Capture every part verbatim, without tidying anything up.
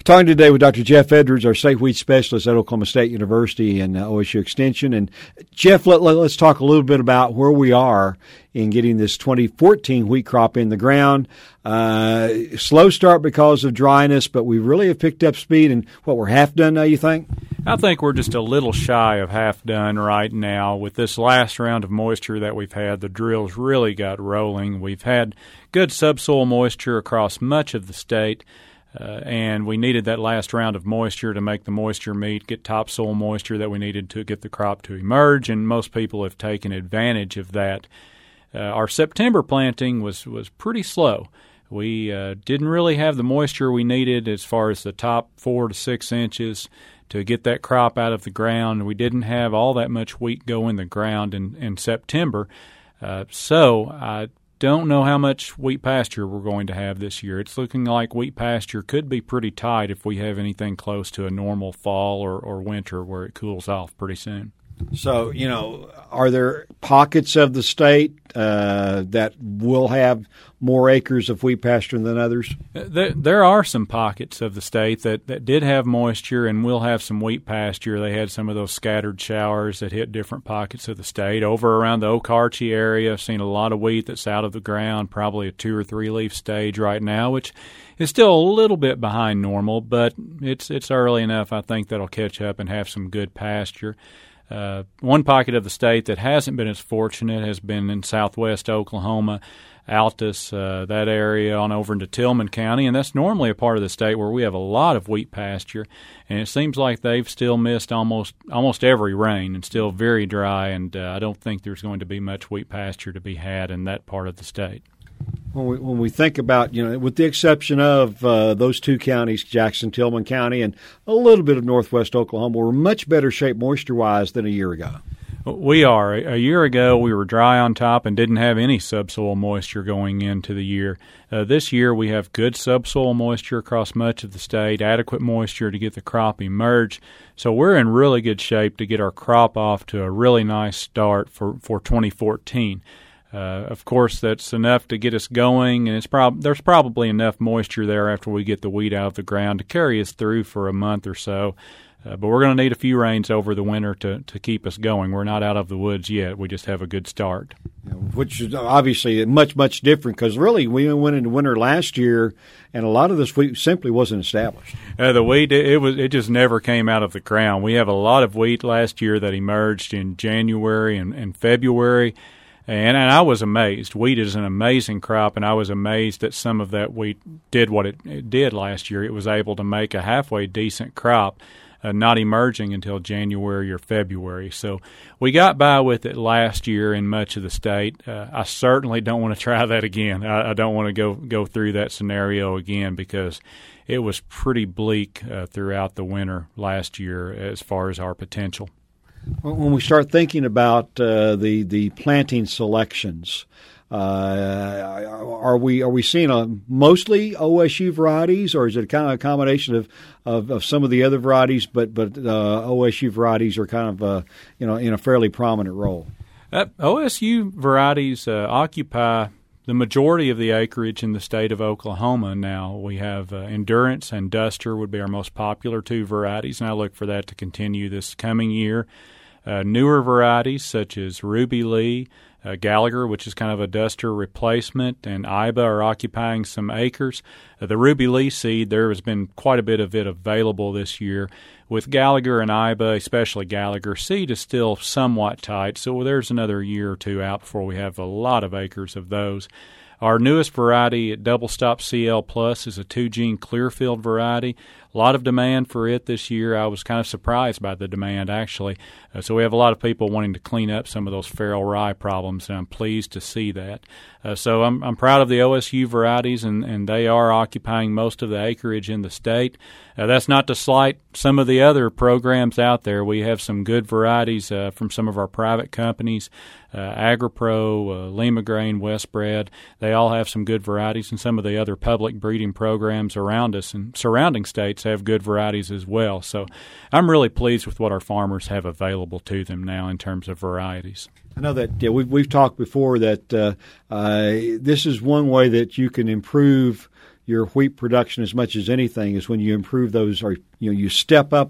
Talking today with Doctor Jeff Edwards, our state wheat specialist at Oklahoma State University and uh, O S U Extension. And Jeff, let, let, let's talk a little bit about where we are in getting this twenty fourteen wheat crop in the ground. Uh, slow start because of dryness, but we really have picked up speed. And what, we're half done now, you think? I think we're just a little shy of half done right now. With this last round of moisture that we've had, the drills really got rolling. We've had good subsoil moisture across much of the state. Uh, and we needed that last round of moisture to make the moisture meet, get topsoil moisture that we needed to get the crop to emerge, and most people have taken advantage of that. Uh, our September planting was, was pretty slow. We uh, didn't really have the moisture we needed as far as the top four to six inches to get that crop out of the ground. We didn't have all that much wheat go in the ground in, in September, uh, so I don't know how much wheat pasture we're going to have this year. It's looking like wheat pasture could be pretty tight if we have anything close to a normal fall or, or winter where it cools off pretty soon. So, you know, are there pockets of the state uh, that will have more acres of wheat pasture than others? There, there are some pockets of the state that, that did have moisture and will have some wheat pasture. They had some of those scattered showers that hit different pockets of the state. Over around the Okarche area, I've seen a lot of wheat that's out of the ground, probably a two- or three-leaf stage right now, which is still a little bit behind normal, but it's it's early enough. I think that'll catch up and have some good pasture. Uh, one pocket of the state that hasn't been as fortunate has been in southwest Oklahoma, Altus, uh, that area on over into Tillman County, and that's normally a part of the state where we have a lot of wheat pasture, and it seems like they've still missed almost almost every rain and still very dry, and uh, I don't think there's going to be much wheat pasture to be had in that part of the state. When we, when we think about, you know, with the exception of uh, those two counties, Jackson, Tillman County, and a little bit of northwest Oklahoma, we're in much better shape moisture-wise than a year ago. We are. A year ago, we were dry on top and didn't have any subsoil moisture going into the year. Uh, this year, we have good subsoil moisture across much of the state, adequate moisture to get the crop emerged. So we're in really good shape to get our crop off to a really nice start for, for twenty fourteen. Uh, of course, that's enough to get us going, and it's prob- there's probably enough moisture there after we get the wheat out of the ground to carry us through for a month or so. Uh, but we're going to need a few rains over the winter to, to keep us going. We're not out of the woods yet. We just have a good start. Which is obviously much, much different because really we went into winter last year and a lot of this wheat simply wasn't established. Uh, the wheat, it, it was it just never came out of the ground. We have a lot of wheat last year that emerged in January and, and February. And, and I was amazed. Wheat is an amazing crop, and I was amazed that some of that wheat did what it, it did last year. It was able to make a halfway decent crop, uh, not emerging until January or February. So we got by with it last year in much of the state. Uh, I certainly don't want to try that again. I, I don't want to go, go through that scenario again because it was pretty bleak uh, throughout the winter last year as far as our potential. When we start thinking about uh, the the planting selections, uh, are we are we seeing a mostly O S U varieties, or is it kind of a combination of, of, of some of the other varieties, but but uh, O S U varieties are kind of uh, you know in a fairly prominent role? Uh, O S U varieties uh, occupy the majority of the acreage in the state of Oklahoma now. We have uh, Endurance and Duster would be our most popular two varieties, and I look for that to continue this coming year. Uh, newer varieties such as Ruby Lee, uh, Gallagher, which is kind of a Duster replacement, and Iba are occupying some acres. Uh, the Ruby Lee seed, there has been quite a bit of it available this year. With Gallagher and Iba, especially Gallagher, seed is still somewhat tight, so there's another year or two out before we have a lot of acres of those. Our newest variety, Double Stop C L Plus, is a two-gene Clearfield variety. A lot of demand for it this year. I was kind of surprised by the demand, actually. Uh, so we have a lot of people wanting to clean up some of those feral rye problems, and I'm pleased to see that. Uh, so I'm I'm proud of the O S U varieties, and, and they are occupying most of the acreage in the state. Uh, that's not to slight some of the other programs out there. We have some good varieties uh, from some of our private companies, uh, AgriPro, uh, Lima Grain, Westbred. They all have some good varieties, and some of the other public breeding programs around us and surrounding states have good varieties as well. So I'm really pleased with what our farmers have available to them now in terms of varieties. I know that yeah, we've, we've talked before that uh, uh, this is one way that you can improve your wheat production as much as anything is when you improve those, or you know, you step up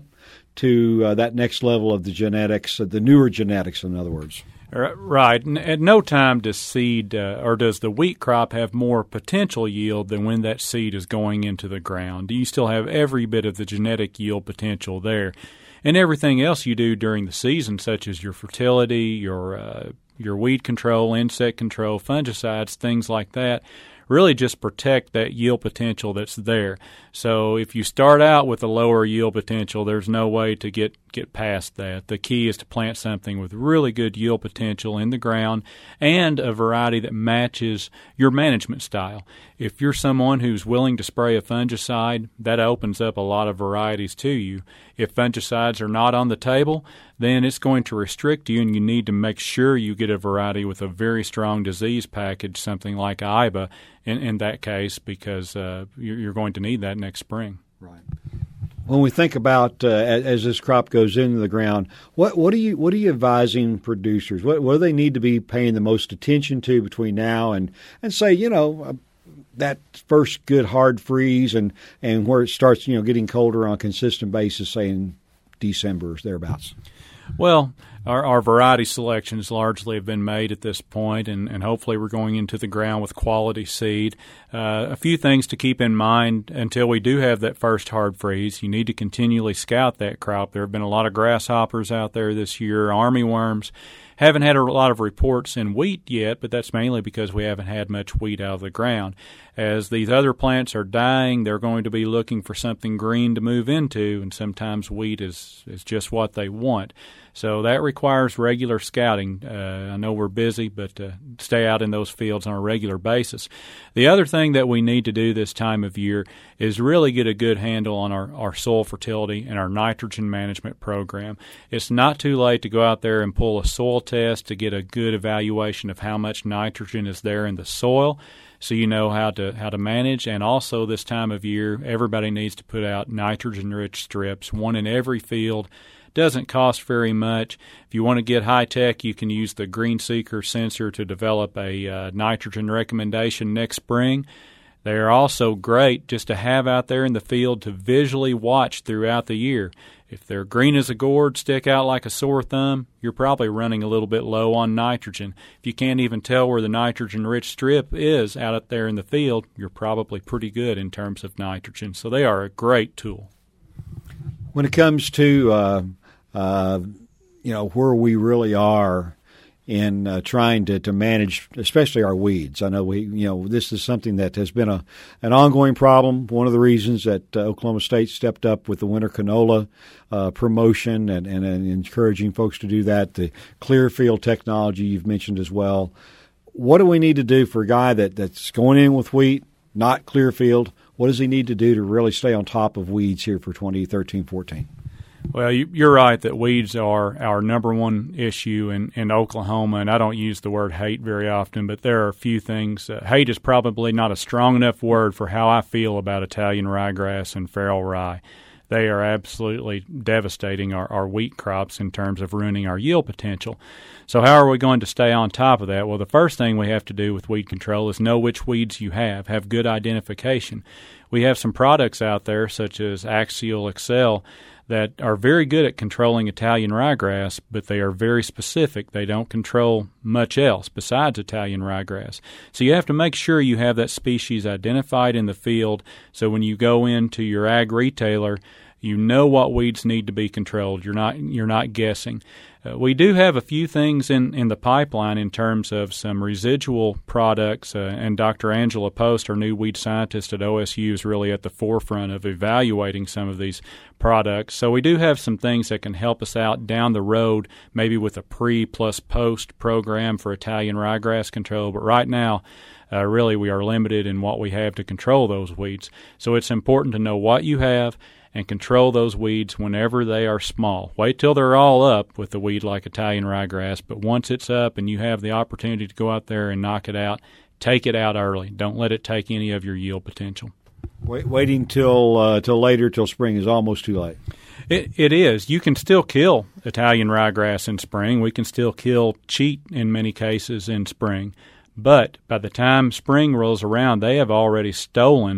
to uh, that next level of the genetics, uh, the newer genetics, in other words. Right. At no time does seed uh, or does the wheat crop have more potential yield than when that seed is going into the ground. You still have every bit of the genetic yield potential there. And everything else you do during the season, such as your fertility, your uh, your weed control, insect control, fungicides, things like that, really just protect that yield potential that's there. So if you start out with a lower yield potential, there's no way to get, get past that. The key is to plant something with really good yield potential in the ground and a variety that matches your management style. If you're someone who's willing to spray a fungicide, that opens up a lot of varieties to you. If fungicides are not on the table, then it's going to restrict you, and you need to make sure you get a variety with a very strong disease package, something like I B A in, in that case, because uh, you're going to need that next spring. Right. When we think about uh, as, as this crop goes into the ground, what what are you what are you advising producers? What what do they need to be paying the most attention to between now and and say, you know, uh, that first good hard freeze and, and where it starts, you know, getting colder on a consistent basis, say in December or thereabouts? Well, our, our variety selections largely have been made at this point, and, and hopefully we're going into the ground with quality seed. Uh, a few things to keep in mind until we do have that first hard freeze. You need to continually scout that crop. There have been a lot of grasshoppers out there this year, armyworms. Haven't had a lot of reports in wheat yet, but that's mainly because we haven't had much wheat out of the ground. As these other plants are dying, they're going to be looking for something green to move into, and sometimes wheat is, is just what they want. So that requires regular scouting. Uh, I know we're busy, but uh, stay out in those fields on a regular basis. The other thing that we need to do this time of year is really get a good handle on our, our soil fertility and our nitrogen management program. It's not too late to go out there and pull a soil test to get a good evaluation of how much nitrogen is there in the soil, so you know how to how to manage. And also this time of year, everybody needs to put out nitrogen-rich strips, one in every field. Doesn't cost very much. If you want to get high-tech, you can use the GreenSeeker sensor to develop a uh, nitrogen recommendation next spring. They are also great just to have out there in the field to visually watch throughout the year. If they're green as a gourd, stick out like a sore thumb, you're probably running a little bit low on nitrogen. If you can't even tell where the nitrogen-rich strip is out there in the field, you're probably pretty good in terms of nitrogen. So they are a great tool. When it comes to uh, uh, you know where we really are in uh, trying to, to manage, especially our weeds. I know we, you know, this is something that has been a an ongoing problem. One of the reasons that uh, Oklahoma State stepped up with the winter canola uh, promotion and, and, and encouraging folks to do that. The Clearfield technology you've mentioned as well. What do we need to do for a guy that, that's going in with wheat, not Clearfield? What does he need to do to really stay on top of weeds here for twenty thirteen fourteen? Well, you, you're right that weeds are our number one issue in, in Oklahoma, and I don't use the word hate very often, but there are a few things. Uh, hate is probably not a strong enough word for how I feel about Italian ryegrass and feral rye. They are absolutely devastating our, our wheat crops in terms of ruining our yield potential. So how are we going to stay on top of that? Well, the first thing we have to do with weed control is know which weeds you have, have good identification. We have some products out there, such as Axial Excel, that are very good at controlling Italian ryegrass, but they are very specific. They don't control much else besides Italian ryegrass. So you have to make sure you have that species identified in the field, so when you go into your ag retailer, you know what weeds need to be controlled. You're not you're not guessing. Uh, we do have a few things in, in the pipeline in terms of some residual products, uh, and Doctor Angela Post, our new weed scientist at O S U, is really at the forefront of evaluating some of these products. So we do have some things that can help us out down the road, maybe with a pre plus post program for Italian ryegrass control. But right now, uh, really we are limited in what we have to control those weeds. So it's important to know what you have and control those weeds whenever they are small. Wait till they're all up with a weed like Italian ryegrass, but once it's up and you have the opportunity to go out there and knock it out, take it out early. Don't let it take any of your yield potential. Wait, waiting till uh, till later, till spring, is almost too late. It, it is. You can still kill Italian ryegrass in spring. We can still kill cheat in many cases in spring. But by the time spring rolls around, they have already stolen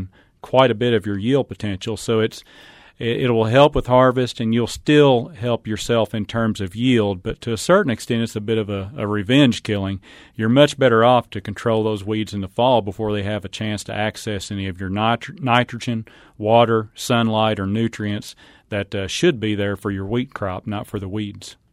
quite a bit of your yield potential. So it's it, it will help with harvest, and you'll still help yourself in terms of yield. But to a certain extent, it's a bit of a, a revenge killing. You're much better off to control those weeds in the fall before they have a chance to access any of your nitro- nitrogen, water, sunlight, or nutrients that uh, should be there for your wheat crop, not for the weeds.